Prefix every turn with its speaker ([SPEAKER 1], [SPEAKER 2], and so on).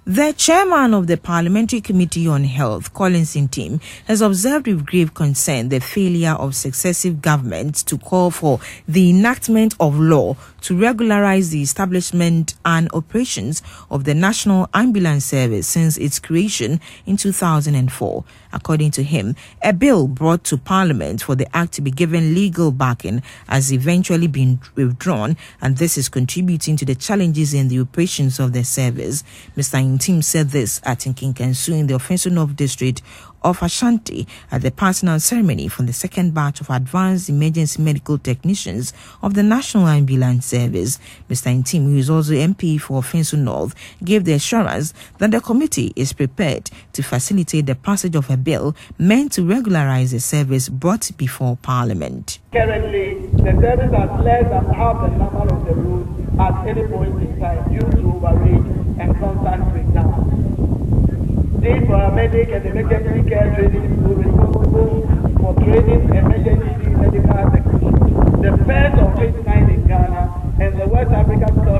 [SPEAKER 1] The chairman of the Parliamentary Committee on Health, Collins Ntim, has observed with grave concern the failure of successive governments to call for the enactment of law to regularize the establishment and operations of the National Ambulance Service since its creation in 2004. According to him, a bill brought to Parliament for the Act to be given legal backing has eventually been withdrawn, and this is contributing to the challenges in the operations of the service. Mr. Ntim said this at Nkinkansu in the Offensive North District of Ashanti at the passing out ceremony from the second batch of advanced emergency medical technicians of the National Ambulance Service. Mr. Ntim, who is also MP for Offensive North, gave the assurance that the committee is prepared to facilitate the passage of a bill meant to regularize the service brought before Parliament.
[SPEAKER 2] Currently, the service has less than half the number of the routes at any point in time due to overreach and constant breakdown. These paramedic and emergency care training will be responsible for training emergency medical technicians. The first of its kind in Ghana and the West African